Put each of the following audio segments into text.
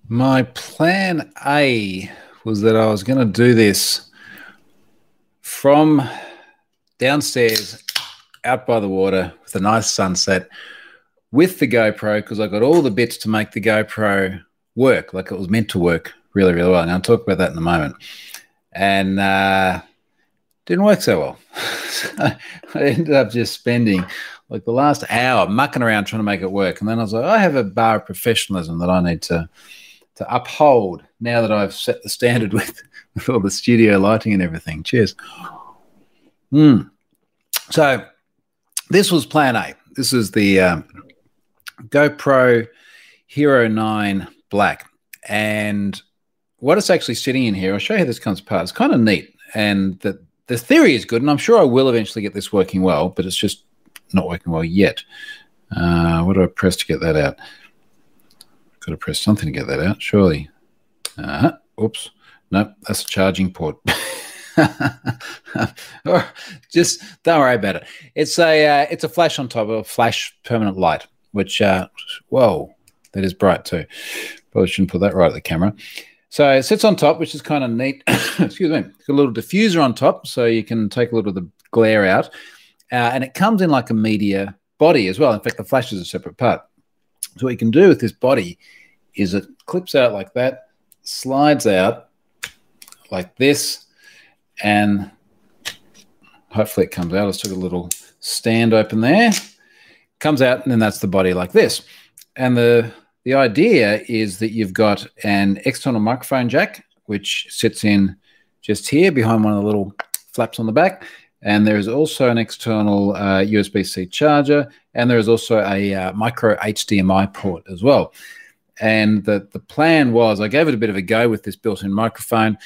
My plan A was that I was going to do this from downstairs out by the water with a nice sunset with the GoPro, because I got all the bits to make the GoPro work like it was meant to work really, really well. And I'll talk about that in a moment. And didn't work so well. So I ended up just spending like the last hour mucking around trying to make it work. And then I was like, I have a bar of professionalism that I need to uphold now that I've set the standard with all the studio lighting and everything. Cheers. So this was plan A. This is the GoPro Hero 9 Black. And what it's actually sitting in here, I'll show you how this comes apart. It's kind of neat. And the theory is good, and I'm sure I will eventually get this working well, but it's just not working well yet. What do I press to get that out? Got to press something to get that out, surely. Oops. Nope, that's a charging port. Just don't worry about it. It's a flash on top of a flash permanent light, which, whoa, that is bright too. Probably shouldn't put that right at the camera. So it sits on top, which is kind of neat. Excuse me. It's got a little diffuser on top, so you can take a little of the glare out. And it comes in like a media body as well. In fact, the flash is a separate part. So what you can do with this body is it clips out like that, slides out like this, and hopefully it comes out. Let's do a little stand open there. Comes out, and then that's the body like this. And the idea is that you've got an external microphone jack, which sits in just here behind one of the little flaps on the back. And there is also an external USB-C charger, and there is also a micro HDMI port as well. And the plan was, I gave it a bit of a go with this built-in microphone.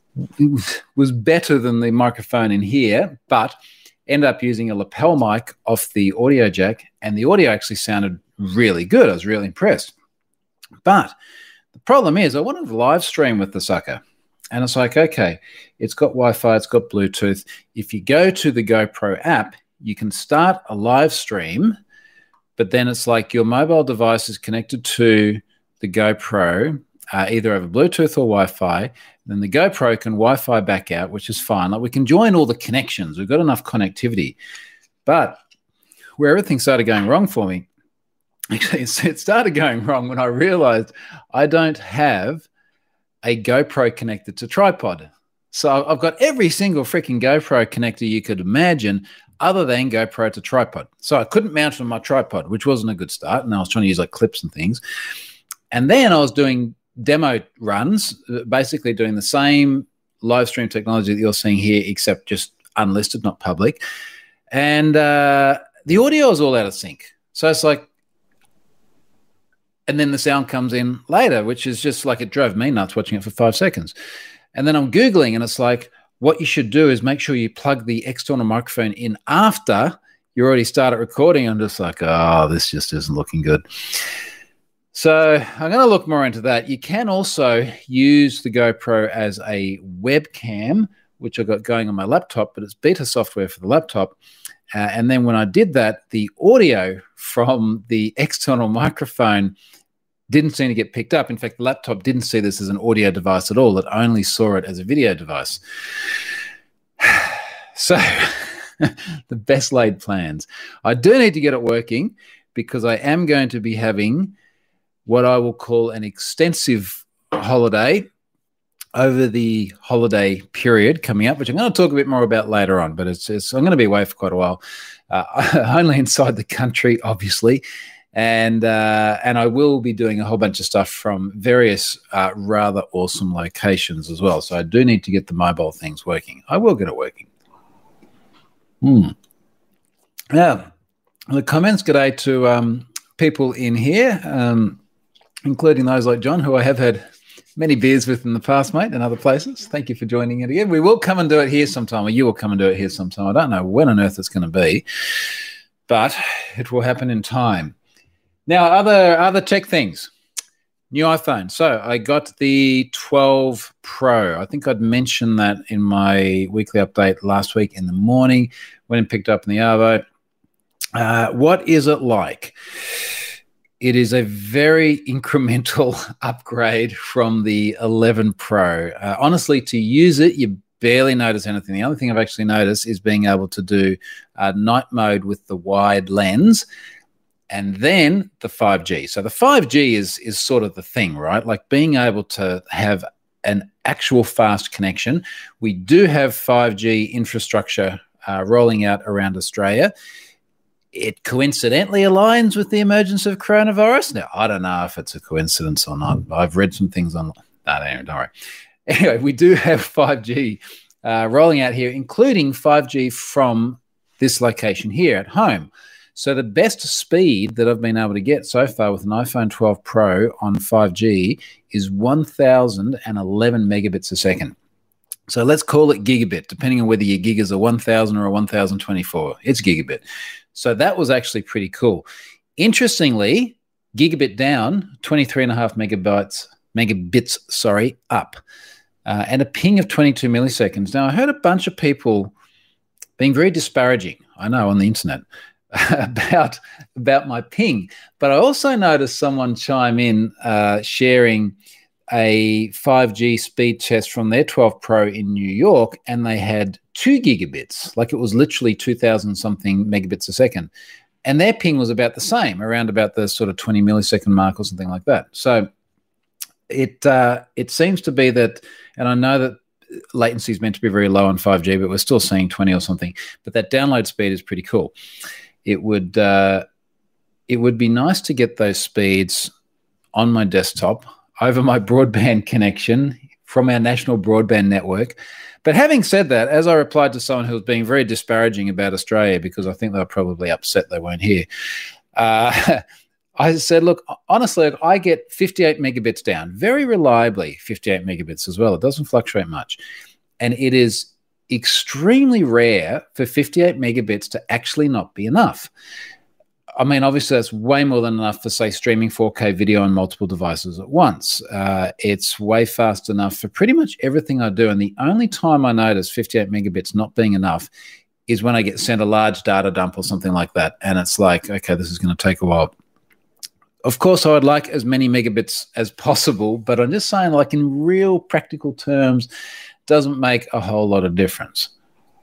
It was better than the microphone in here, but ended up using a lapel mic off the audio jack, and the audio actually sounded really good. I was really impressed. But the problem is I wanted to live stream with the sucker. And it's like, okay, it's got Wi-Fi, it's got Bluetooth. If you go to the GoPro app, you can start a live stream, but then it's like your mobile device is connected to the GoPro, either over Bluetooth or Wi-Fi. Then the GoPro can Wi-Fi back out, which is fine. Like, we can join all the connections. We've got enough connectivity. But where everything started going wrong for me, actually, it started going wrong when I realized I don't have a GoPro connected to tripod. So I've got every single freaking GoPro connector you could imagine other than GoPro to tripod. So I couldn't mount it on my tripod, which wasn't a good start. And I was trying to use like clips and things. And then I was doing demo runs, basically doing the same live stream technology that you're seeing here, except just unlisted, not public. And the audio is all out of sync. So it's like, and then the sound comes in later, which is just like, it drove me nuts watching it for 5 seconds. And then I'm Googling, and it's like, what you should do is make sure you plug the external microphone in after you already started recording. I'm just like, oh, this just isn't looking good. So I'm going to look more into that. You can also use the GoPro as a webcam, which I've got going on my laptop, but it's beta software for the laptop. And then when I did that, the audio from the external microphone didn't seem to get picked up. In fact, the laptop didn't see this as an audio device at all. It only saw it as a video device. So the best laid plans. I do need to get it working, because I am going to be having what I will call an extensive holiday over the holiday period coming up, which I'm going to talk a bit more about later on. But I'm going to be away for quite a while, only inside the country, obviously. And I will be doing a whole bunch of stuff from various rather awesome locations as well. So I do need to get the mobile things working. I will get it working. Now, the comments, g'day to people in here, including those like John, who I have had many beers with in the past, mate, and other places. Thank you for joining it again. We will come and do it here sometime, or you will come and do it here sometime. I don't know when on earth it's going to be, but it will happen in time. Now, other tech things. New iPhone. So I got the 12 Pro. I think I'd mentioned that in my weekly update last week in the morning. Went and picked up in the Arvo. What is it like? it is a very incremental upgrade from the 11 Pro. Honestly, to use it, you barely notice anything. The only thing I've actually noticed is being able to do night mode with the wide lens, and then the 5G. So the 5G is sort of the thing, right? Like being able to have an actual fast connection. We do have 5G infrastructure rolling out around Australia. It coincidentally aligns with the emergence of coronavirus. Now, I don't know if it's a coincidence or not. I've read some things on. No, don't worry. Anyway, we do have 5G rolling out here, including 5G from this location here at home. So the best speed that I've been able to get so far with an iPhone 12 Pro on 5G is 1,011 megabits a second. So let's call it gigabit, depending on whether your gigas are 1,000 or 1,024. It's gigabit. So that was actually pretty cool. Interestingly, gigabit down, 23.5 megabits, up, and a ping of 22 milliseconds. Now, I heard a bunch of people being very disparaging, I know, on the internet about my ping, but I also noticed someone chime in sharing a 5G speed test from their 12 Pro in New York, and they had 2 gigabits, like it was literally 2,000 something megabits a second. And their ping was about the same, around about the sort of 20 millisecond mark or something like that. So it seems to be that, and I know that latency is meant to be very low on 5G, but we're still seeing 20 or something. But that download speed is pretty cool. It would be nice to get those speeds on my desktop over my broadband connection from our national broadband network. But having said that, as I replied to someone who was being very disparaging about Australia, because I think they were probably upset they weren't here, I said, look, honestly, I get 58 megabits down, very reliably 58 megabits as well. It doesn't fluctuate much. And it is extremely rare for 58 megabits to actually not be enough. I mean, obviously, that's way more than enough for, say, streaming 4K video on multiple devices at once. It's way fast enough for pretty much everything I do. And the only time I notice 58 megabits not being enough is when I get sent a large data dump or something like that. And it's like, okay, this is going to take a while. Of course, I would like as many megabits as possible, but I'm just saying, like, in real practical terms, doesn't make a whole lot of difference.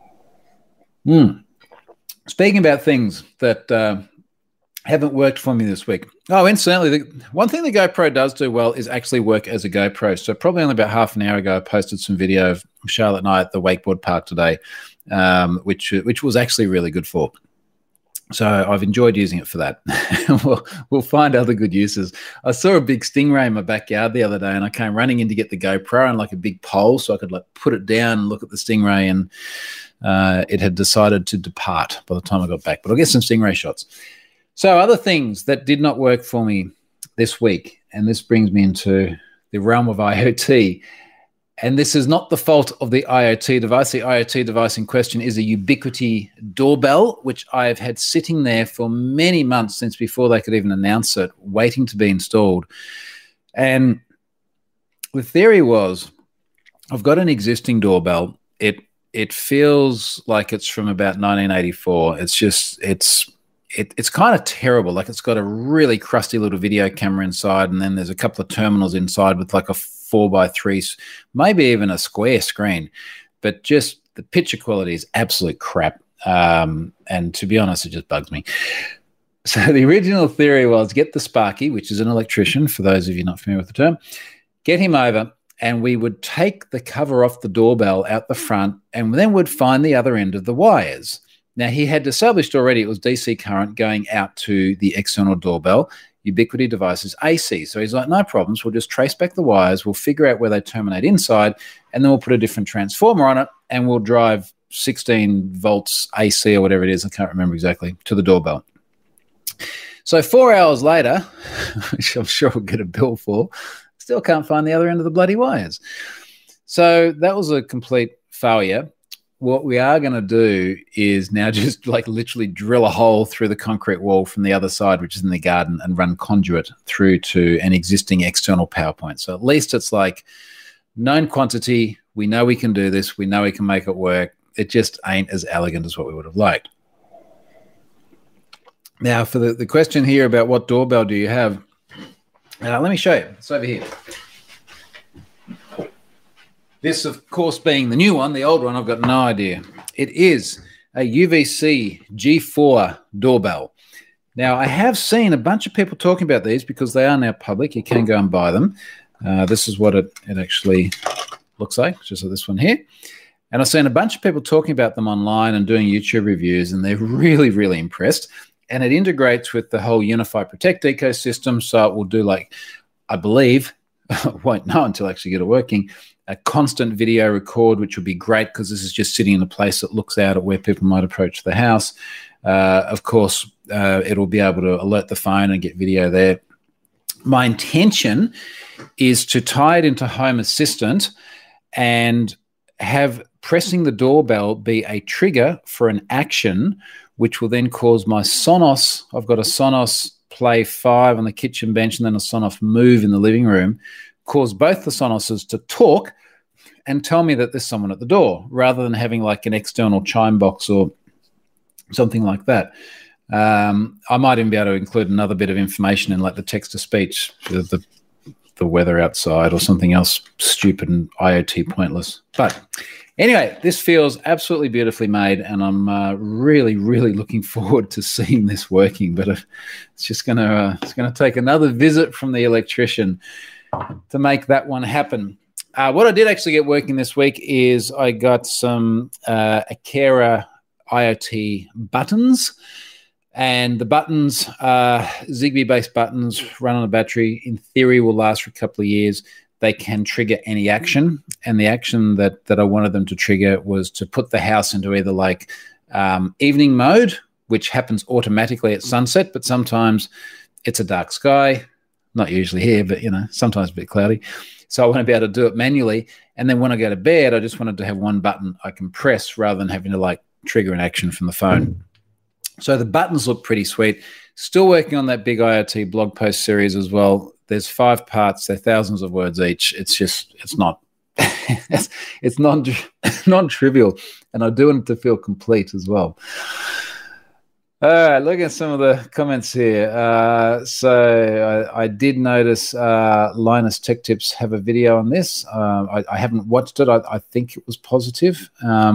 Speaking about things that haven't worked for me this week. Oh, incidentally, one thing the GoPro does do well is actually work as a GoPro. So probably only about half an hour ago, I posted some video of Charlotte and I at the wakeboard park today, which was actually really good for. So I've enjoyed using it for that. We'll find other good uses. I saw a big stingray in my backyard the other day, and I came running in to get the GoPro and like a big pole so I could like put it down and look at the stingray, and it had decided to depart by the time I got back. But I'll get some stingray shots. So other things that did not work for me this week, and this brings me into the realm of IoT. And this is not the fault of the IoT device. The IoT device in question is a Ubiquiti doorbell, which I have had sitting there for many months, since before they could even announce it, waiting to be installed. And the theory was, I've got an existing doorbell. It feels like it's from about 1984. It's kind of terrible. Like, it's got a really crusty little video camera inside, and then there's a couple of terminals inside with like a 4x3, maybe even a square screen, but just the picture quality is absolute crap. And to be honest, it just bugs me. So the original theory was get the Sparky, which is an electrician, for those of you not familiar with the term, get him over, and we would take the cover off the doorbell out the front, and then we'd find the other end of the wires. Now, he had established already it was DC current going out to the external doorbell. Ubiquiti devices AC. So he's like, no problems. We'll just trace back the wires. We'll figure out where they terminate inside, and then we'll put a different transformer on it, and we'll drive 16 volts AC or whatever it is, I can't remember exactly, to the doorbell. So 4 hours later, which I'm sure we'll get a bill for, still can't find the other end of the bloody wires. So that was a complete failure. What we are going to do is now just like literally drill a hole through the concrete wall from the other side, which is in the garden, and run conduit through to an existing external power point. So at least it's like known quantity. We know we can do this. We know we can make it work. It just ain't as elegant as what we would have liked. Now, for the question here about what doorbell do you have, let me show you. It's over here. This, of course, being the new one. The old one, I've got no idea. It is a UVC G4 doorbell. Now, I have seen a bunch of people talking about these because they are now public. You can go and buy them. This is what it actually looks like, just like this one here. And I've seen a bunch of people talking about them online and doing YouTube reviews, and they're really, really impressed. And it integrates with the whole Unify Protect ecosystem. So it will do, like, I believe, won't know until I actually get it working, a constant video record, which would be great because this is just sitting in a place that looks out at where people might approach the house. Of course, it'll be able to alert the phone and get video there. My intention is to tie it into Home Assistant and have pressing the doorbell be a trigger for an action, which will then cause my Sonos. I've got a Sonos Play 5 on the kitchen bench and then a Sonos Move in the living room, cause both the Sonoses to talk and tell me that there's someone at the door rather than having like an external chime box or something like that. I might even be able to include another bit of information in like the text-to-speech, the weather outside or something else stupid and IoT pointless. But anyway, this feels absolutely beautifully made, and I'm really, really looking forward to seeing this working. But it's just going to take another visit from the electrician to make that one happen. What I did actually get working this week is I got some Aqara IoT buttons. And the buttons are Zigbee-based buttons, run on a battery. In theory, will last for a couple of years. They can trigger any action. And the action that I wanted them to trigger was to put the house into either like evening mode, which happens automatically at sunset, but sometimes it's a dark sky. Not usually here, but, sometimes a bit cloudy. So I want to be able to do it manually. And then when I go to bed, I just wanted to have one button I can press rather than having to like trigger an action from the phone. So the buttons look pretty sweet. Still working on that big IoT blog post series as well. There's 5 parts. They're thousands of words each. It's not it's non-trivial. And I do want it to feel complete as well. All right, look at some of the comments here. So I did notice Linus Tech Tips have a video on this. I haven't watched it. I think it was positive.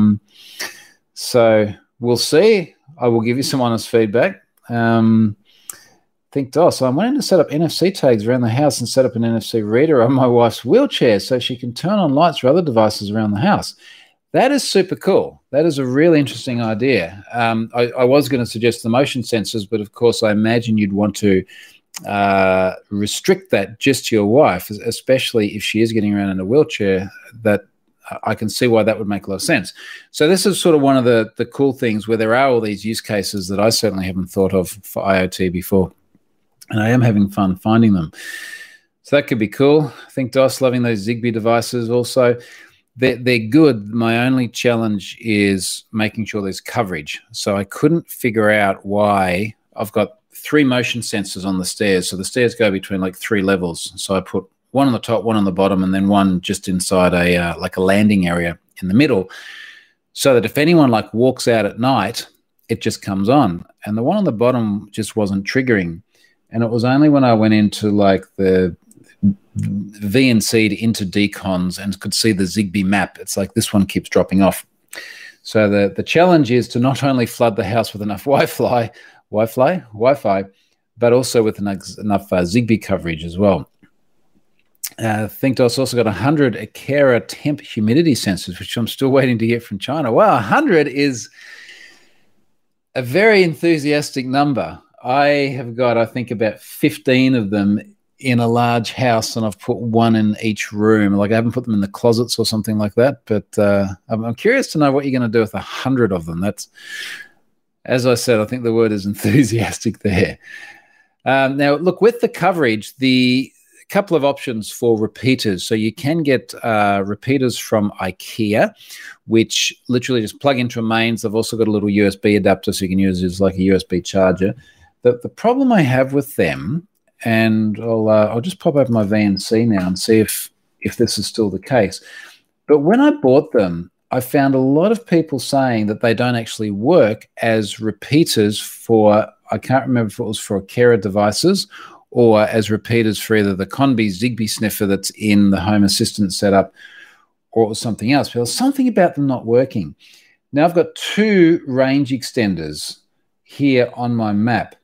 So we'll see. I will give you some honest feedback. Think DOS. I'm wanting to set up NFC tags around the house and set up an NFC reader on my wife's wheelchair so she can turn on lights for other devices around the house. That is super cool. That is a really interesting idea. I was going to suggest the motion sensors, but of course I imagine you'd want to restrict that just to your wife, especially if she is getting around in a wheelchair. That I can see why that would make a lot of sense. So this is sort of one of the cool things where there are all these use cases that I certainly haven't thought of for IoT before. And I am having fun finding them. So that could be cool. I think DOS loving those Zigbee devices also. They're good. My only challenge is making sure there's coverage. So I couldn't figure out why. I've got 3 motion sensors on the stairs. So the stairs go between like 3 levels. So I put one on the top, one on the bottom, and then one just inside a like a landing area in the middle, so that if anyone like walks out at night, it just comes on. And the one on the bottom just wasn't triggering. And it was only when I went into like the VNC'd into decons and could see the Zigbee map, it's like this one keeps dropping off. So the challenge is to not only flood the house with enough Wi-Fi, but also with enough Zigbee coverage as well. ThinkDOS also got 100 Aqara temp humidity sensors, which I'm still waiting to get from China. Wow, 100 is a very enthusiastic number. I have got, I think, about 15 of them in a large house, and I've put one in each room. Like I haven't put them in the closets or something like that, but I'm curious to know what you're going to do with 100 of them. That's, as I said, I think the word is enthusiastic there. Now, look, with the coverage, the couple of options for repeaters. So you can get repeaters from IKEA, which literally just plug into a mains. They've also got a little USB adapter, so you can use it as like a USB charger. The problem I have with them, and I'll just pop open my VNC now and see if this is still the case. But when I bought them, I found a lot of people saying that they don't actually work as repeaters for I can't remember if it was for Kera devices or as repeaters for either the Conbee Zigbee sniffer that's in the Home Assistant setup, or it was something else. But there was something about them not working. Now I've got 2 range extenders here on my map.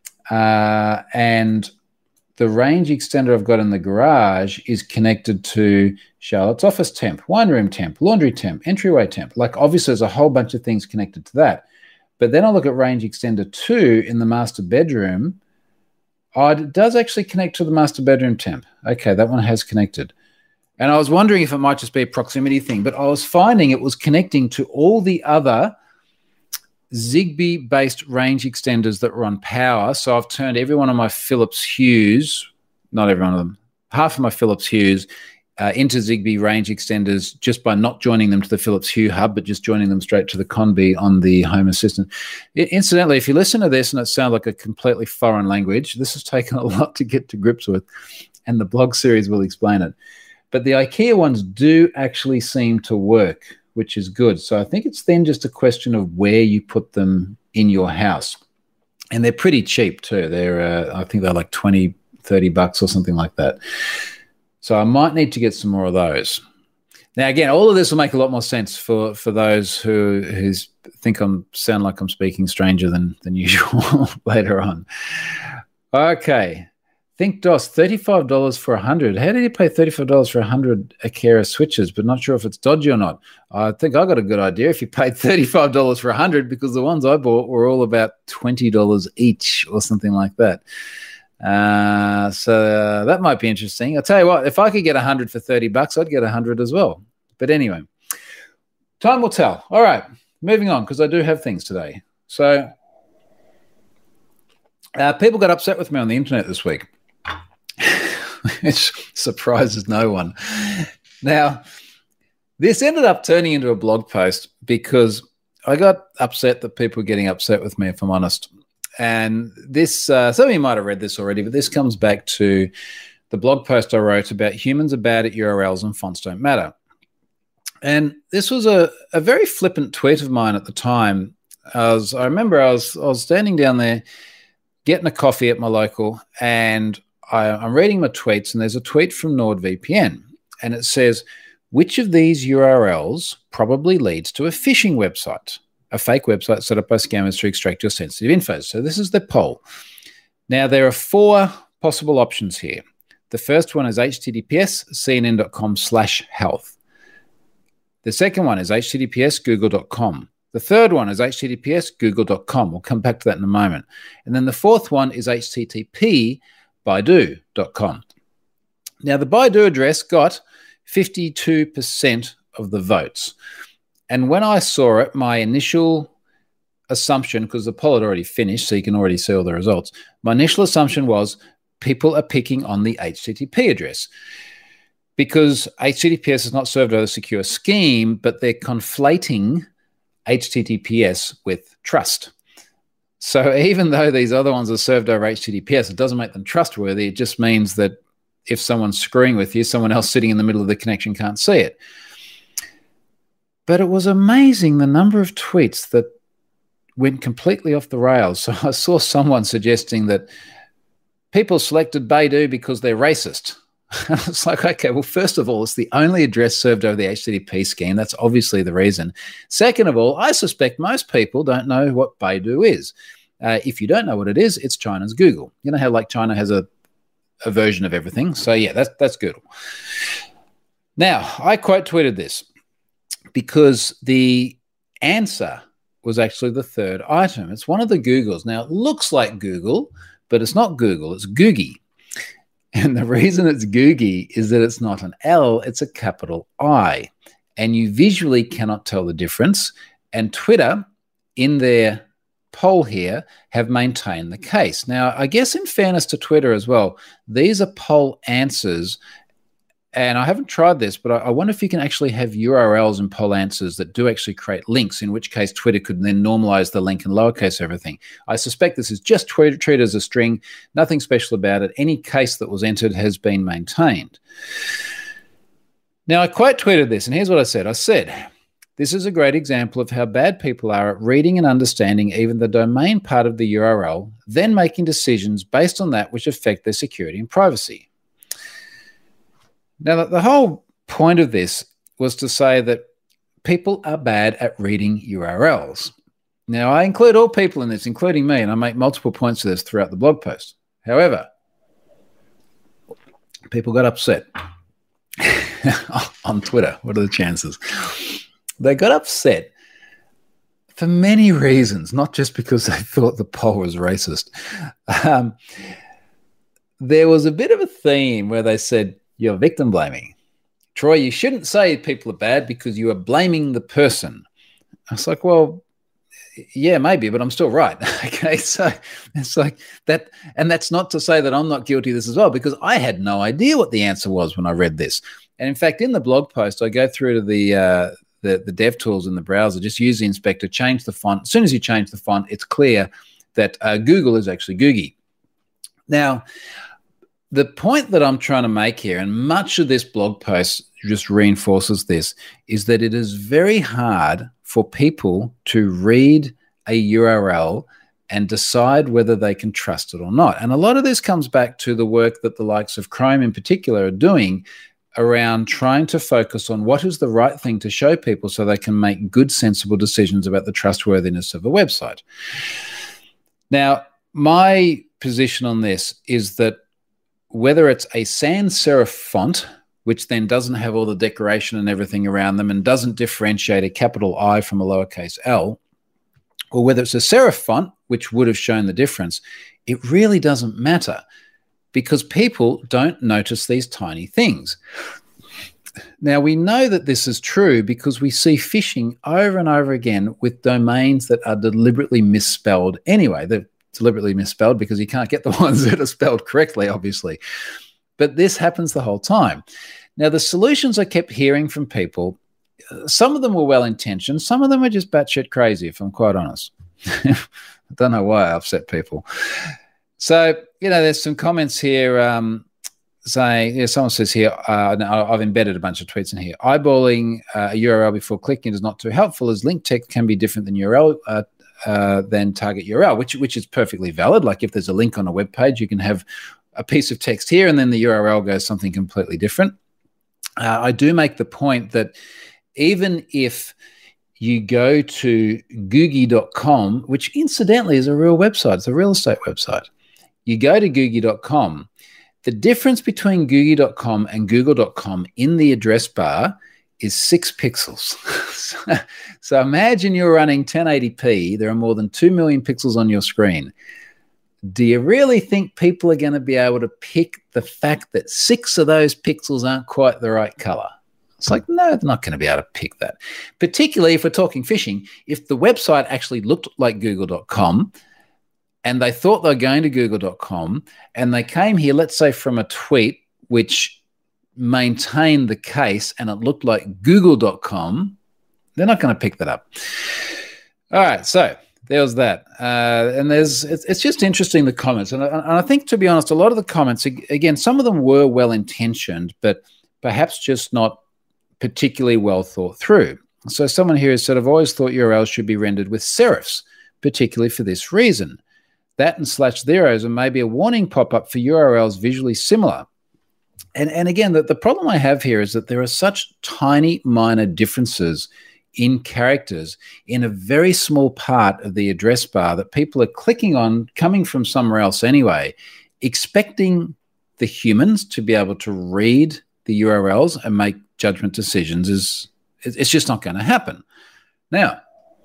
And the range extender I've got in the garage is connected to Charlotte's office temp, wine room temp, laundry temp, entryway temp. Like, obviously, there's a whole bunch of things connected to that. But then I look at range extender 2 in the master bedroom. Oh, it does actually connect to the master bedroom temp. Okay, that one has connected. And I was wondering if it might just be a proximity thing, but I was finding it was connecting to all the other Zigbee-based range extenders that were on power. So I've turned every one of my Philips Hues, not every one of them, half of my Philips Hues into Zigbee range extenders just by not joining them to the Philips Hue hub, but just joining them straight to the Conbee on the Home Assistant. Incidentally, if you listen to this and it sounds like a completely foreign language, this has taken a lot to get to grips with, and the blog series will explain it. But the IKEA ones do actually seem to work, which is good. So I think it's then just a question of where you put them in your house. And they're pretty cheap too. They're, I think they're like $20, $30 or something like that. So I might need to get some more of those. Now, again, all of this will make a lot more sense for those who think sound like I'm speaking stranger than usual later on. Okay. Think DOS, $35 for 100. How did you pay $35 for 100 Akera switches, but not sure if it's dodgy or not? I think I got a good idea if you paid $35 for 100, because the ones I bought were all about $20 each or something like that. So that might be interesting. I'll tell you what, if I could get 100 for $30, I'd get 100 as well. But anyway, time will tell. All right, moving on, because I do have things today. So people got upset with me on the internet this week. Which surprises no one. Now, this ended up turning into a blog post because I got upset that people were getting upset with me, if I'm honest. And this, some of you might have read this already, but this comes back to the blog post I wrote about humans are bad at URLs and fonts don't matter. And this was a very flippant tweet of mine at the time. I remember I was standing down there getting a coffee at my local, and I'm reading my tweets, and there's a tweet from NordVPN, and it says, which of these URLs probably leads to a phishing website, a fake website set up by scammers to extract your sensitive info? So this is the poll. Now, there are 4 possible options here. The first one is https://cnn.com/health. The second one is https://google.com. The third one is https://google.com. We'll come back to that in a moment. And then the fourth one is http://baidu.com. Now, the Baidu address got 52% of the votes. And when I saw it, my initial assumption, because the poll had already finished, so you can already see all the results, my initial assumption was people are picking on the HTTP address, because HTTPS is not served over a secure scheme, but they're conflating HTTPS with trust. So even though these other ones are served over HTTPS, it doesn't make them trustworthy. It just means that if someone's screwing with you, someone else sitting in the middle of the connection can't see it. But it was amazing the number of tweets that went completely off the rails. So I saw someone suggesting that people selected Baidu because they're racist. It's like, okay, well, first of all, it's the only address served over the HTTP scheme. That's obviously the reason. Second of all, I suspect most people don't know what Baidu is. If you don't know what it is, it's China's Google. You know how like China has a version of everything? So yeah, that's Google. Now, I quote tweeted this because the answer was actually the third item. It's one of the Googles. Now, it looks like Google, but it's not Google. It's Googie. And the reason it's Googie is that it's not an L, it's a capital I. And you visually cannot tell the difference. And Twitter, in their poll here, have maintained the case. Now, I guess in fairness to Twitter as well, these are poll answers. And I haven't tried this, but I wonder if you can actually have URLs and poll answers that do actually create links, in which case Twitter could then normalize the link and lowercase everything. I suspect this is just treated as a string, nothing special about it. Any case that was entered has been maintained. Now, I quote tweeted this, and here's what I said. I said, This is a great example of how bad people are at reading and understanding even the domain part of the URL, then making decisions based on that which affect their security and privacy. Now, the whole point of this was to say that people are bad at reading URLs. Now, I include all people in this, including me, and I make multiple points of this throughout the blog post. However, people got upset on Twitter. What are the chances? They got upset for many reasons, not just because they thought the poll was racist. There was a bit of a theme where they said, you're victim blaming. Troy, you shouldn't say people are bad because you are blaming the person. I was like, well, yeah, maybe, but I'm still right. Okay, so it's like that. And that's not to say that I'm not guilty of this as well, because I had no idea what the answer was when I read this. And in fact, in the blog post, I go through to the dev tools in the browser, just use the inspector, change the font. As soon as you change the font, it's clear that Google is actually Googie. Now, the point that I'm trying to make here, and much of this blog post just reinforces this, is that it is very hard for people to read a URL and decide whether they can trust it or not. And a lot of this comes back to the work that the likes of Chrome in particular are doing around trying to focus on what is the right thing to show people so they can make good, sensible decisions about the trustworthiness of a website. Now, my position on this is that whether it's a sans serif font, which then doesn't have all the decoration and everything around them and doesn't differentiate a capital I from a lowercase l, or whether it's a serif font, which would have shown the difference, it really doesn't matter, because people don't notice these tiny things. Now, we know that this is true because we see phishing over and over again with domains that are deliberately misspelled anyway. They're deliberately misspelled because you can't get the ones that are spelled correctly, obviously. But this happens the whole time. Now, the solutions I kept hearing from people, some of them were well-intentioned. Some of them are just batshit crazy, if I'm quite honest. I don't know why I upset people. So, there's some comments here saying, someone says here, I've embedded a bunch of tweets in here. Eyeballing a URL before clicking is not too helpful, as link text can be different than URL than target URL, which is perfectly valid. Like if there's a link on a web page, you can have a piece of text here and then the URL goes something completely different. I do make the point that even if you go to googie.com, which incidentally is a real website, it's a real estate website. You go to googie.com, the difference between googie.com and google.com in the address bar is 6 pixels. So imagine you're running 1080p. There are more than 2 million pixels on your screen. Do you really think people are going to be able to pick the fact that 6 of those pixels aren't quite the right color? It's like, no, they're not going to be able to pick that. Particularly if we're talking phishing, if the website actually looked like google.com and they thought they were going to google.com and they came here, let's say from a tweet which maintained the case and it looked like google.com, they're not going to pick that up. All right, so there was that. And it's just interesting, the comments. And I think, to be honest, a lot of the comments, again, some of them were well-intentioned, but perhaps just not particularly well thought through. So someone here has said, I've always thought URLs should be rendered with serifs, particularly for this reason. That and /zeros and maybe a warning pop-up for URLs visually similar. And again, the problem I have here is that there are such tiny minor differences in characters in a very small part of the address bar that people are clicking on, coming from somewhere else anyway, expecting the humans to be able to read the URLs and make judgment decisions it's just not going to happen. Now,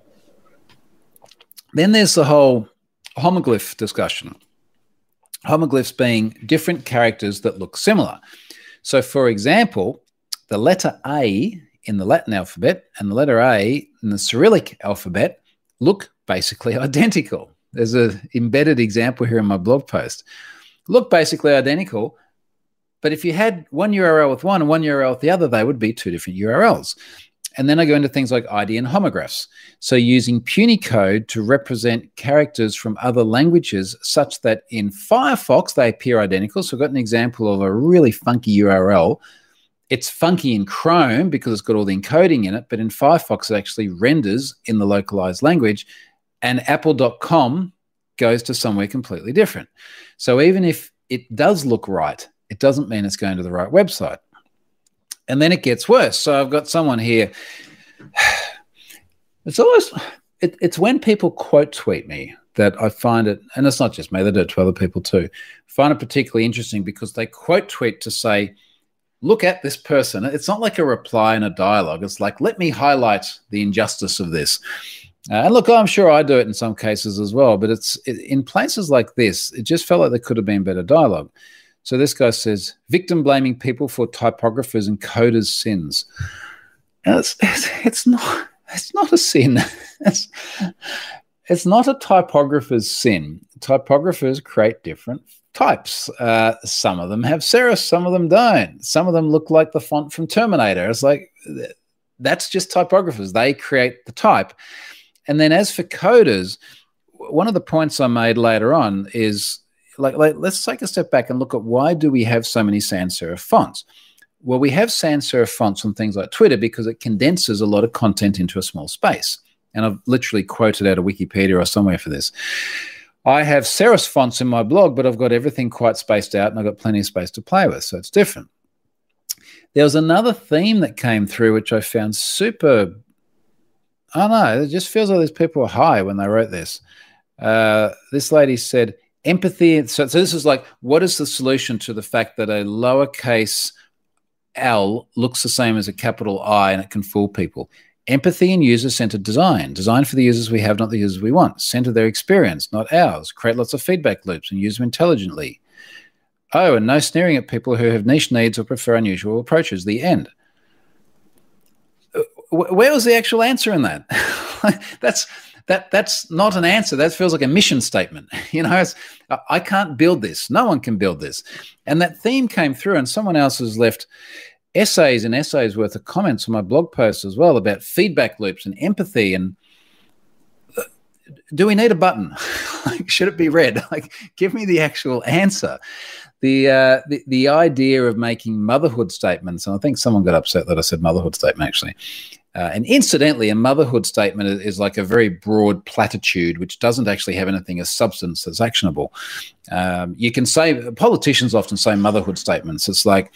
then there's the whole homoglyph discussion. Homoglyphs being different characters that look similar. So, for example, the letter A in the Latin alphabet and the letter A in the Cyrillic alphabet look basically identical. There's an embedded example here in my blog post. Look basically identical, but if you had one URL with one and one URL with the other, they would be 2 different URLs. And then I go into things like ID and homographs. So using Punycode to represent characters from other languages such that in Firefox they appear identical. So I've got an example of a really funky URL. it's funky in Chrome because it's got all the encoding in it, but in Firefox, it actually renders in the localized language, and apple.com goes to somewhere completely different. So even if it does look right, it doesn't mean it's going to the right website. And then it gets worse. So I've got someone here. It's when people quote tweet me that I find it, and it's not just me, they do it to other people too, find it particularly interesting because they quote tweet to say, look at this person. It's not like a reply in a dialogue. It's like, let me highlight the injustice of this. And look, I'm sure I do it in some cases as well, but in places like this, it just felt like there could have been better dialogue. So this guy says, victim blaming people for typographers and coders' sins. And it's not a sin. It's not a typographer's sin. Typographers create different types. Some of them have serifs, some of them don't. Some of them look like the font from Terminator. It's like, that's just typographers. They create the type. And then as for coders, one of the points I made later on is, like let's take a step back and look at why do we have so many sans serif fonts? Well, we have sans serif fonts on things like Twitter because it condenses a lot of content into a small space. And I've literally quoted out of Wikipedia or somewhere for this. I have serif fonts in my blog, but I've got everything quite spaced out and I've got plenty of space to play with, so it's different. There was another theme that came through which I found super, I don't know, it just feels like these people were high when they wrote this. This lady said, empathy. So this is like, what is the solution to the fact that a lowercase L looks the same as a capital I and it can fool people? Empathy and user-centered design. Design for the users we have, not the users we want. Center their experience, not ours. Create lots of feedback loops and use them intelligently. Oh, and no sneering at people who have niche needs or prefer unusual approaches. The end. Where was the actual answer in that? That's not an answer. That feels like a mission statement. You know, I can't build this. No one can build this. And that theme came through, and someone else has left essays and essays worth of comments on my blog posts as well about feedback loops and empathy. And do we need a button? Should it be red? Like, give me the actual answer. The idea of making motherhood statements, and I think someone got upset that I said motherhood statement actually. And incidentally, a motherhood statement is like a very broad platitude which doesn't actually have anything as substance that's actionable. You can say, politicians often say motherhood statements. It's like,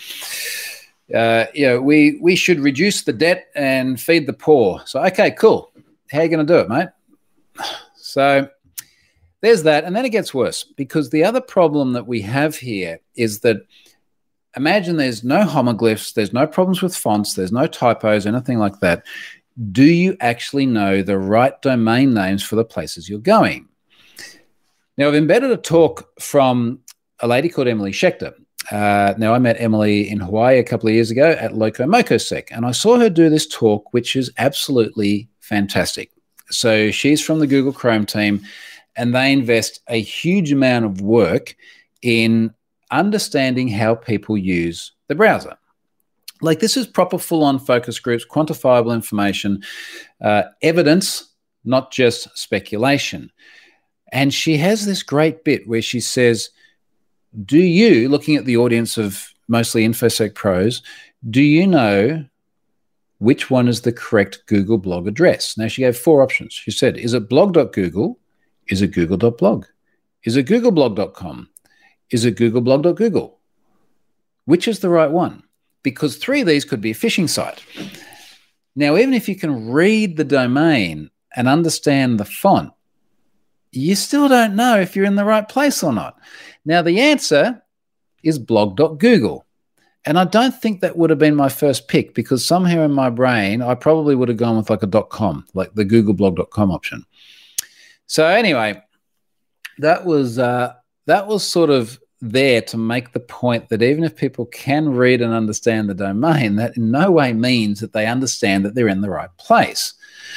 we should reduce the debt and feed the poor. So, okay, cool. How are you going to do it, mate? So there's that. And then it gets worse because the other problem that we have here is that imagine there's no homoglyphs, there's no problems with fonts, there's no typos, anything like that. Do you actually know the right domain names for the places you're going? Now, I've embedded a talk from a lady called Emily Schechter. Now, I met Emily in Hawaii a couple of years ago at LocoMocoSec, and I saw her do this talk, which is absolutely fantastic. So she's from the Google Chrome team, and they invest a huge amount of work in understanding how people use the browser. Like, this is proper full-on focus groups, quantifiable information, evidence, not just speculation. And she has this great bit where she says, do you, looking at the audience of mostly InfoSec pros, do you know which one is the correct Google blog address? Now, she gave 4 options. She said, is it blog.google? Is it google.blog? Is it googleblog.com? Is it googleblog.google? Which is the right one? Because 3 of these could be a phishing site. Now, even if you can read the domain and understand the font, you still don't know if you're in the right place or not. Now, the answer is blog.google. And I don't think that would have been my first pick because somehow in my brain, I probably would have gone with like a .com, like the googleblog.com option. So anyway, that was sort of there to make the point that even if people can read and understand the domain, that in no way means that they understand that they're in the right place.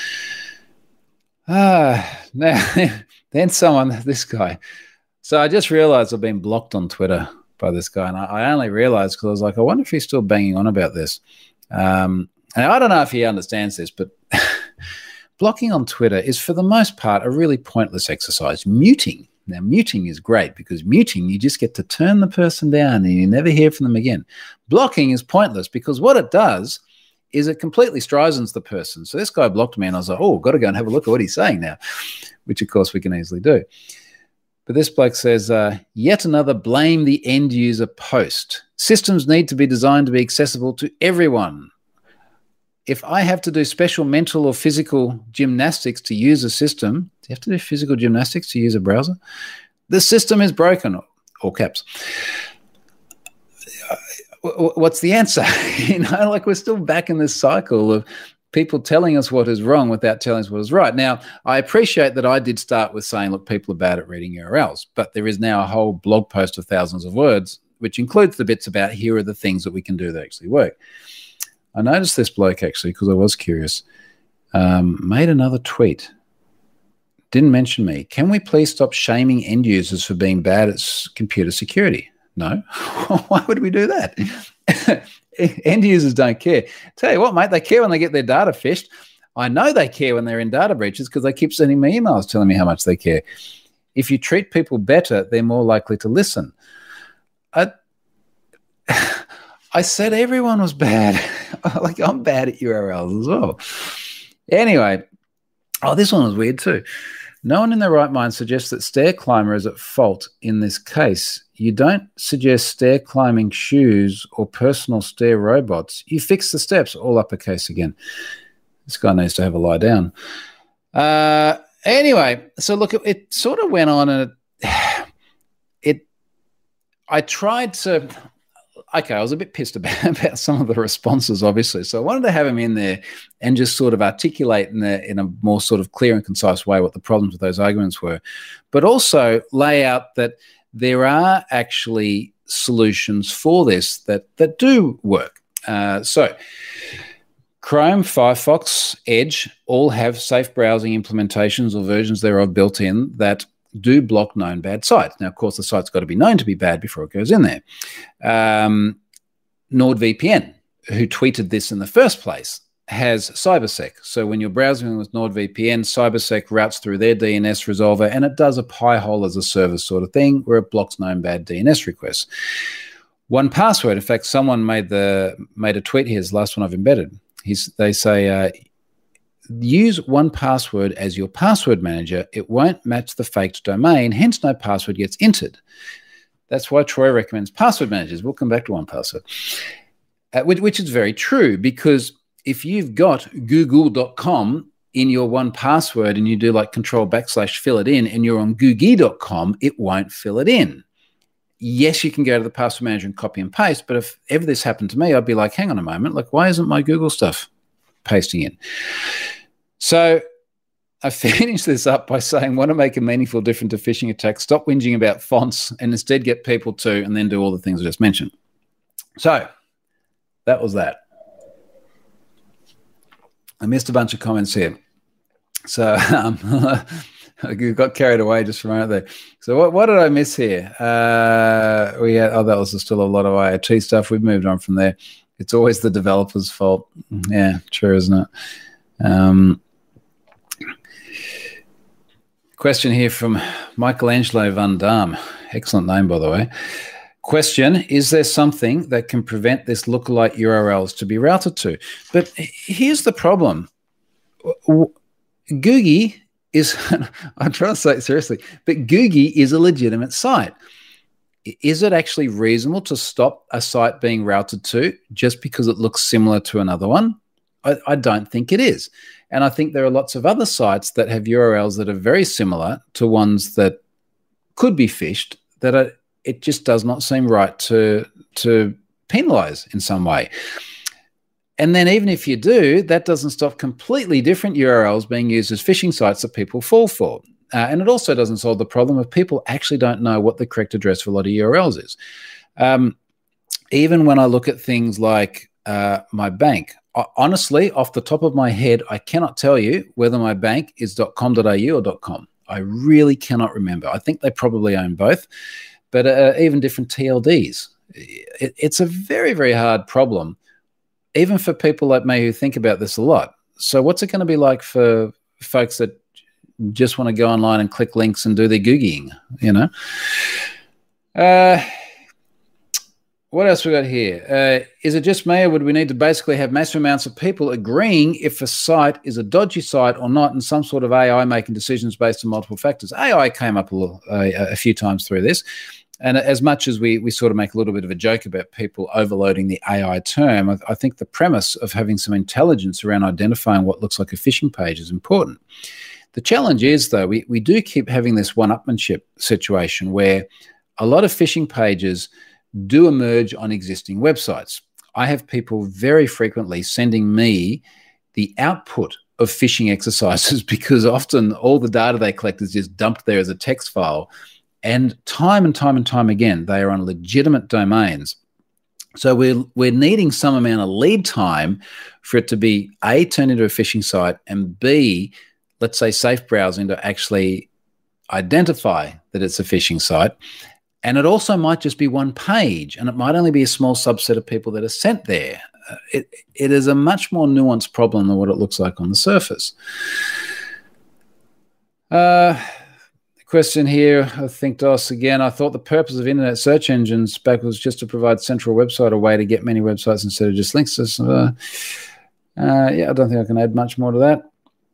Now, then this guy. So I just realized I've been blocked on Twitter by this guy, and I only realized because I was like, I wonder if he's still banging on about this. And I don't know if he understands this, but blocking on Twitter is for the most part a really pointless exercise. Muting Now, muting is great because muting, you just get to turn the person down and you never hear from them again. Blocking is pointless because what it does is it completely Streisand's the person. So this guy blocked me and I was like, oh, got to go and have a look at what he's saying now, which of course we can easily do. But this bloke says, yet another blame the end user post. Systems need to be designed to be accessible to everyone. If I have to do special mental or physical gymnastics to use a system, do you have to do physical gymnastics to use a browser? The system is broken, all caps. What's the answer? Like we're still back in this cycle of people telling us what is wrong without telling us what is right. Now, I appreciate that I did start with saying, look, people are bad at reading URLs, but there is now a whole blog post of thousands of words, which includes the bits about here are the things that we can do that actually work. I noticed this bloke actually, because I was curious, made another tweet. Didn't mention me. Can we please stop shaming end users for being bad at computer security? No. Why would we do that? End users don't care. Tell you what, mate, they care when they get their data phished. I know they care when they're in data breaches because they keep sending me emails telling me how much they care. If you treat people better, they're more likely to listen. I said everyone was bad. Like, I'm bad at URLs as well. Anyway, this one was weird too. No one in their right mind suggests that Stair Climber is at fault in this case. You don't suggest stair climbing shoes or personal stair robots. You fix the steps, all uppercase again. This guy needs to have a lie down. Anyway, so look, it sort of went on and I tried to, I was a bit pissed about some of the responses, obviously. So I wanted to have him in there and just sort of articulate in a more sort of clear and concise way what the problems with those arguments were, but also lay out that there are actually solutions for this that do work. So Chrome, Firefox, Edge all have safe browsing implementations or versions thereof built in that do block known bad sites. Now, of course, the site's got to be known to be bad before it goes in there. NordVPN, who tweeted this in the first place, has Cybersec. So when you're browsing with NordVPN, Cybersec routes through their DNS resolver, and it does a Pi-hole as a service sort of thing where it blocks known bad DNS requests. 1Password, in fact, someone made a tweet here, the last one I've embedded. They say, use 1Password as your password manager. It won't match the faked domain, hence no password gets entered. That's why Troy recommends password managers. We'll come back to 1Password, which is very true, because if you've got google.com in your 1Password and you do like control/fill it in and you're on googie.com, it won't fill it in. Yes, you can go to the password manager and copy and paste, but if ever this happened to me, I'd be like, hang on a moment, like, why isn't my Google stuff pasting in? So I finished this up by saying, want to make a meaningful difference to phishing attacks, stop whinging about fonts and instead get people to, and then do all the things I just mentioned. So that was that. I missed a bunch of comments here. So I got carried away just for a moment there. So what did I miss here? That was still a lot of IoT stuff. We've moved on from there. It's always the developer's fault. Yeah, true, isn't it? Question here from Michelangelo Van Damme. Excellent name, by the way. Question, is there something that can prevent this lookalike URLs to be routed to? But here's the problem. Googie is, I'm trying to say it seriously, but Googie is a legitimate site. Is it actually reasonable to stop a site being routed to just because it looks similar to another one? I don't think it is. And I think there are lots of other sites that have URLs that are very similar to ones that could be phished that it just does not seem right to penalize in some way. And then even if you do, that doesn't stop completely different URLs being used as phishing sites that people fall for. And it also doesn't solve the problem of people actually don't know what the correct address for a lot of URLs is. Even when I look at things like my bank, honestly, off the top of my head, I cannot tell you whether my bank is .com.au or .com. I really cannot remember. I think they probably own both, but even different TLDs. It's a very, very hard problem, even for people like me who think about this a lot. So what's it going to be like for folks that just want to go online and click links and do their Googling, What else we got here? Is it just me, or would we need to basically have massive amounts of people agreeing if a site is a dodgy site or not, and some sort of AI making decisions based on multiple factors? AI came up a few times through this. And as much as we sort of make a little bit of a joke about people overloading the AI term, I think the premise of having some intelligence around identifying what looks like a phishing page is important. The challenge is, though, we do keep having this one-upmanship situation where a lot of phishing pages do emerge on existing websites. I have people very frequently sending me the output of phishing exercises because often all the data they collect is just dumped there as a text file. And time again, they are on legitimate domains. So we're needing some amount of lead time for it to be A, turned into a phishing site, and B, let's say safe browsing to actually identify that it's a phishing site. And it also might just be one page, and it might only be a small subset of people that are sent there. It is a much more nuanced problem than what it looks like on the surface. Question here, I think DOS again. I thought the purpose of internet search engines back was just to provide central website a way to get many websites instead of just links. Yeah, I don't think I can add much more to that.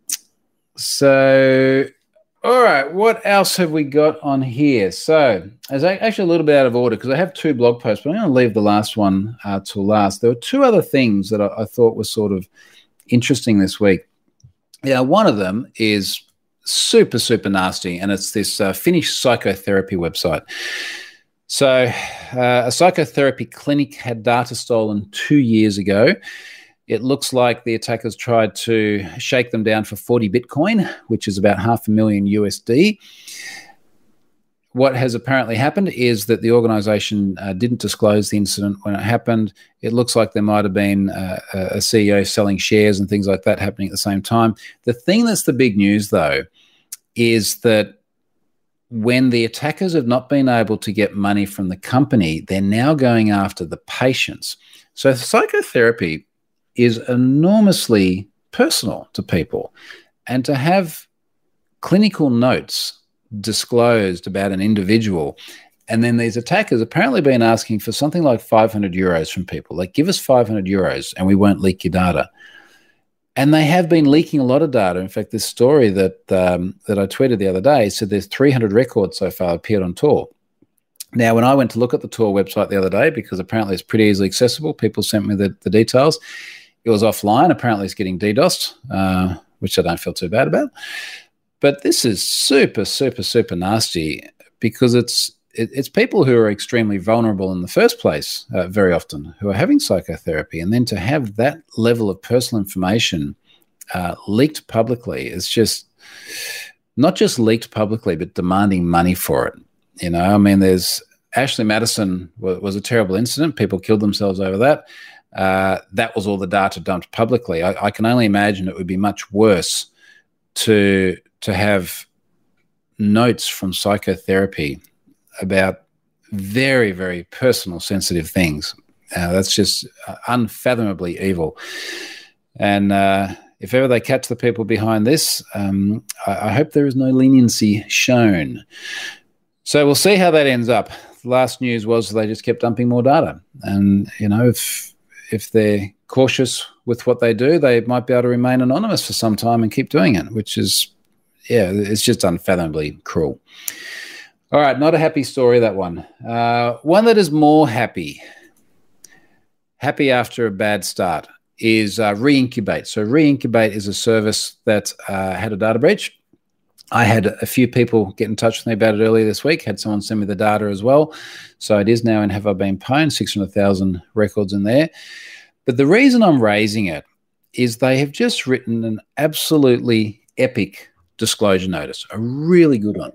So, all right, what else have we got on here? So, it's actually a little bit out of order because I have two blog posts, but I'm going to leave the last one till last. There were two other things that I thought were sort of interesting this week. Yeah, one of them is super nasty, and it's this Finnish psychotherapy website. So a psychotherapy clinic had data stolen 2 years ago. It looks like the attackers tried to shake them down for 40 Bitcoin, which is about $500,000 USD. What has apparently happened is that the organization didn't disclose the incident when it happened. It looks like there might have been a CEO selling shares and things like that happening at the same time. The thing that's the big news, though, is that when the attackers have not been able to get money from the company, they're now going after the patients. So psychotherapy is enormously personal to people. And to have clinical notes disclosed about an individual, and then these attackers apparently been asking for something like 500 euros from people. Like, give us 500 euros and we won't leak your data. And they have been leaking a lot of data. In fact, this story that I tweeted the other day said there's 300 records so far appeared on Tor. Now, when I went to look at the Tor website the other day, because apparently it's pretty easily accessible, people sent me the details. It was offline. Apparently it's getting DDoSed, which I don't feel too bad about. But this is super nasty because it's people who are extremely vulnerable in the first place, very often, who are having psychotherapy. And then to have that level of personal information leaked publicly is just not just leaked publicly, but demanding money for it. I mean, there's Ashley Madison was a terrible incident. People killed themselves over that. That was all the data dumped publicly. I can only imagine it would be much worse to have notes from psychotherapy about very, very personal, sensitive things. That's just unfathomably evil. And if ever they catch the people behind this, I hope there is no leniency shown. So we'll see how that ends up. The last news was they just kept dumping more data. And, if they're cautious with what they do, they might be able to remain anonymous for some time and keep doing it, which is, it's just unfathomably cruel. All right, not a happy story, that one. One that is more happy after a bad start, is Reincubate. So Reincubate is a service that had a data breach. I had a few people get in touch with me about it earlier this week, had someone send me the data as well. So it is now in Have I Been Pwned, 600,000 records in there. But the reason I'm raising it is they have just written an absolutely epic disclosure notice, a really good one.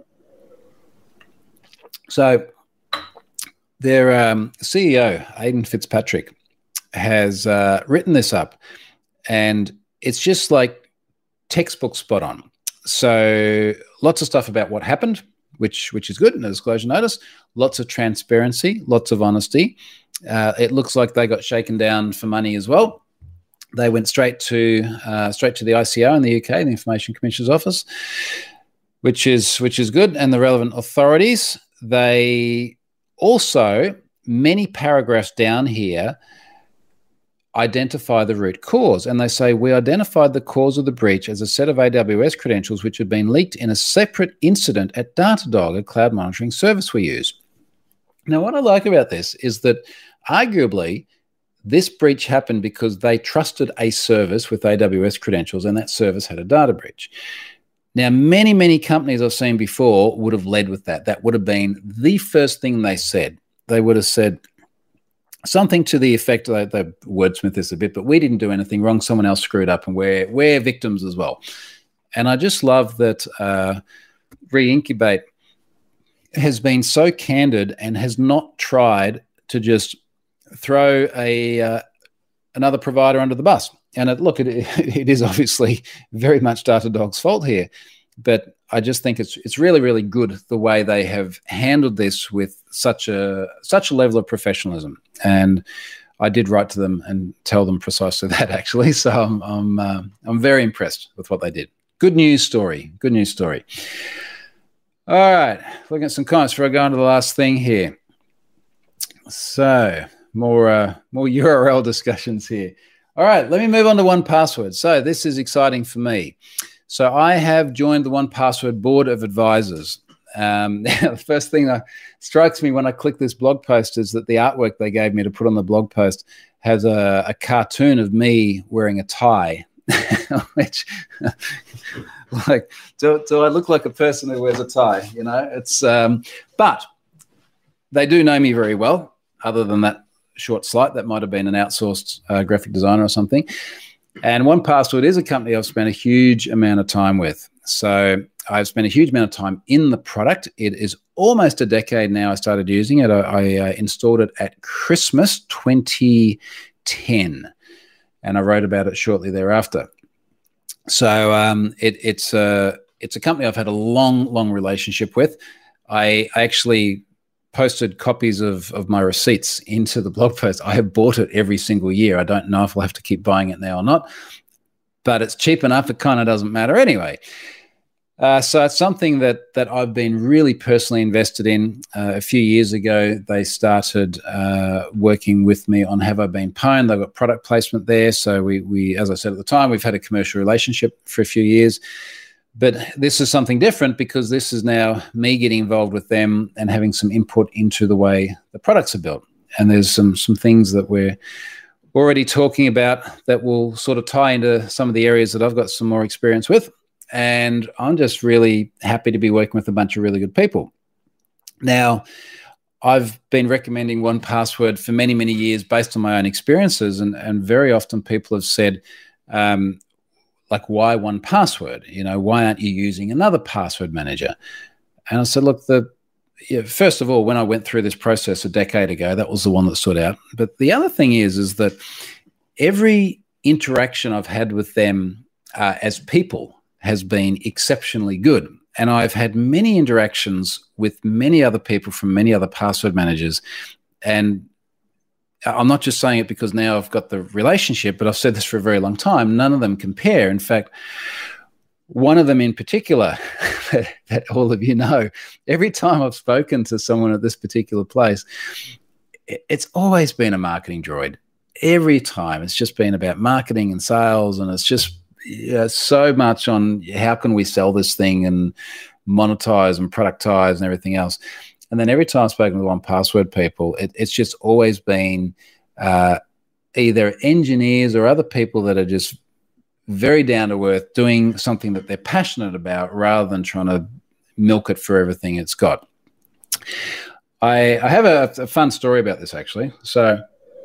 So their CEO, Aidan Fitzpatrick, has written this up, and it's just like textbook spot on. So lots of stuff about what happened, which is good in a disclosure notice, lots of transparency, lots of honesty. It looks like they got shaken down for money as well. They went straight to the ICO in the UK, the Information Commissioner's Office. which is good. And the relevant authorities, they also, many paragraphs down here, identify the root cause. And they say, we identified the cause of the breach as a set of AWS credentials which had been leaked in a separate incident at Datadog, a cloud monitoring service we use. Now, what I like about this is that arguably this breach happened because they trusted a service with AWS credentials, and that service had a data breach. Now, many, many companies I've seen before would have led with that. That would have been the first thing they said. They would have said something to the effect, they wordsmith this a bit, but we didn't do anything wrong. Someone else screwed up, and we're victims as well. And I just love that Reincubate has been so candid and has not tried to just throw another provider under the bus. And it is obviously very much Datadog's fault here, but I just think it's really, really good the way they have handled this with such a level of professionalism. And I did write to them and tell them precisely that, actually. So I'm very impressed with what they did. Good news story. Good news story. All right, looking at some comments before I go on to the last thing here. So more URL discussions here. All right, let me move on to 1Password. So this is exciting for me. So I have joined the 1Password board of advisors. Now, the first thing that strikes me when I click this blog post is that the artwork they gave me to put on the blog post has a cartoon of me wearing a tie, which, like, do I look like a person who wears a tie? You know, it's but they do know me very well. Other than that short slight, that might have been an outsourced graphic designer or something. And 1Password is a company I've spent a huge amount of time with. So I've spent a huge amount of time in the product. It is almost a decade now I started using it. I installed it at Christmas 2010, and I wrote about it shortly thereafter. So it's a company I've had a long relationship with. I actually posted copies of my receipts into the blog post. I have bought it every single year. I don't know if I'll have to keep buying it now or not, but it's cheap enough. It kind of doesn't matter anyway. So it's something that I've been really personally invested in. A few years ago, they started working with me on Have I Been Pwned. They've got product placement there. So we, as I said at the time, we've had a commercial relationship for a few years. But this is something different because this is now me getting involved with them and having some input into the way the products are built. And there's some things that we're already talking about that will sort of tie into some of the areas that I've got some more experience with. And I'm just really happy to be working with a bunch of really good people. Now, I've been recommending 1Password for many, many years based on my own experiences. And very often people have said, like, why 1Password? You know, why aren't you using another password manager? And I said, look, first of all, when I went through this process a decade ago, that was the one that stood out. But the other thing is that every interaction I've had with them as people has been exceptionally good. And I've had many interactions with many other people from many other password managers. And I'm not just saying it because now I've got the relationship, but I've said this for a very long time. None of them compare. In fact, one of them in particular that all of you know, every time I've spoken to someone at this particular place, it's always been a marketing droid. Every time it's just been about marketing and sales, and it's just so much on how can we sell this thing and monetize and productize and everything else. And then every time I've spoken with 1Password people, it's just always been either engineers or other people that are just very down to earth, doing something that they're passionate about rather than trying to milk it for everything it's got. I have a fun story about this, actually. So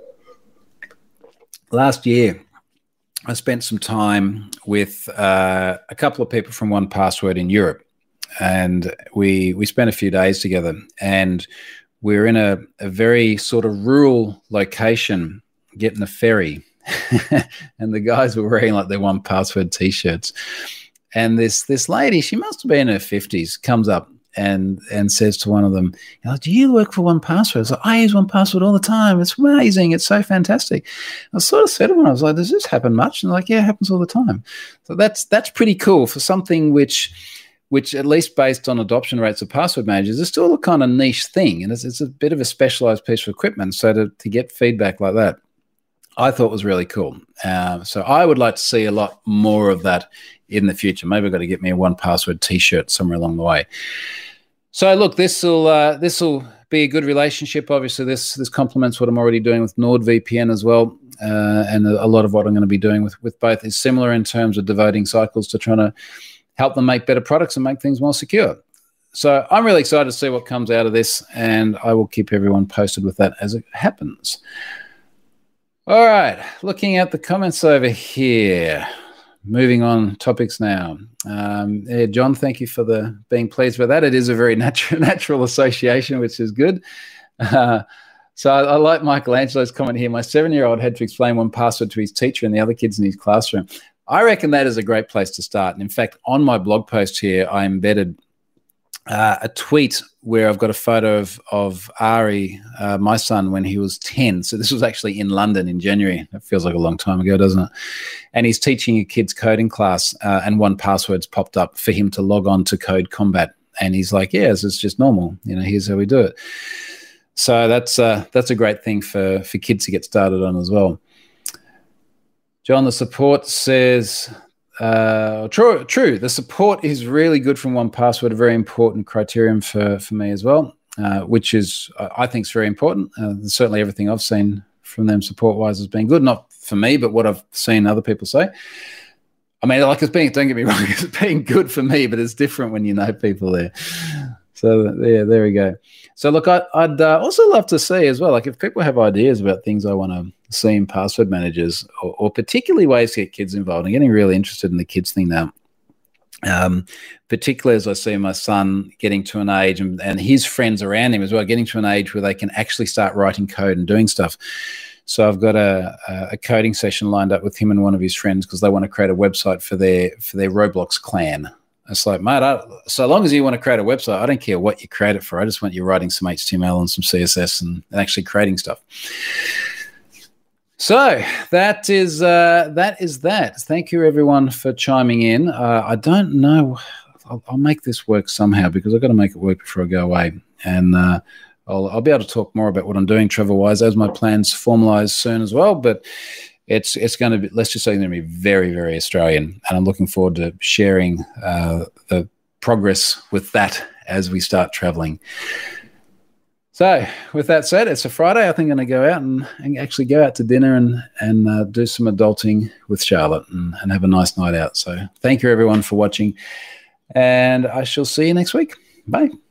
last year, I spent some time with a couple of people from 1Password in Europe. And we spent a few days together, and we're in a very sort of rural location getting a ferry. And the guys were wearing like their 1Password t-shirts. And this lady, she must have been in her 50s, comes up and says to one of them, do you work for 1Password? I was like, I use 1Password all the time. It's amazing. It's so fantastic. I sort of said to one, I was like, does this happen much? And they're like, yeah, it happens all the time. So that's pretty cool for something which which at least based on adoption rates of password managers is still a kind of niche thing. And it's a bit of a specialized piece of equipment. So to get feedback like that, I thought was really cool. So I would like to see a lot more of that in the future. Maybe I've got to get me a 1Password t-shirt somewhere along the way. So look, this will be a good relationship. Obviously, this complements what I'm already doing with NordVPN as well. And a lot of what I'm going to be doing with both is similar in terms of devoting cycles to trying to help them make better products and make things more secure. So I'm really excited to see what comes out of this, and I will keep everyone posted with that as it happens. All right, looking at the comments over here. Moving on topics now. Yeah, John, thank you for being pleased with that. It is a very natural association, which is good. So I like Michelangelo's comment here. My 7-year-old had to explain 1Password to his teacher and the other kids in his classroom. I reckon that is a great place to start. And in fact, on my blog post here, I embedded a tweet where I've got a photo of Ari, my son, when he was 10. So this was actually in London in January. That feels like a long time ago, doesn't it? And he's teaching a kid's coding class, and 1Password's popped up for him to log on to Code Combat. And he's like, yeah, it's just normal. Here's how we do it. So that's a great thing for kids to get started on as well. John, the support says... True. The support is really good from 1Password, a very important criterion for me as well, which is, I think, is very important. Certainly everything I've seen from them support-wise has been good, not for me, but what I've seen other people say. I mean, don't get me wrong, it's being good for me, but it's different when you know people there. So there we go. So look, I'd also love to see as well, like if people have ideas about things I want to see in password managers, or particularly ways to get kids involved. I'm getting really interested in the kids thing now. Particularly as I see my son getting to an age, and his friends around him as well, getting to an age where they can actually start writing code and doing stuff. So I've got a coding session lined up with him and one of his friends because they want to create a website for their Roblox clan. It's like, mate, so long as you want to create a website, I don't care what you create it for. I just want you writing some HTML and some CSS and actually creating stuff. So that is that. Thank you, everyone, for chiming in. I don't know. I'll make this work somehow because I've got to make it work before I go away. And I'll be able to talk more about what I'm doing travel-wise as my plans formalize soon as well. But it's going to be, let's just say, going to be very, very Australian. And I'm looking forward to sharing the progress with that as we start traveling. So with that said, it's a Friday. I think I'm going to go out and actually go out to dinner and do some adulting with Charlotte and have a nice night out. So thank you, everyone, for watching. And I shall see you next week. Bye.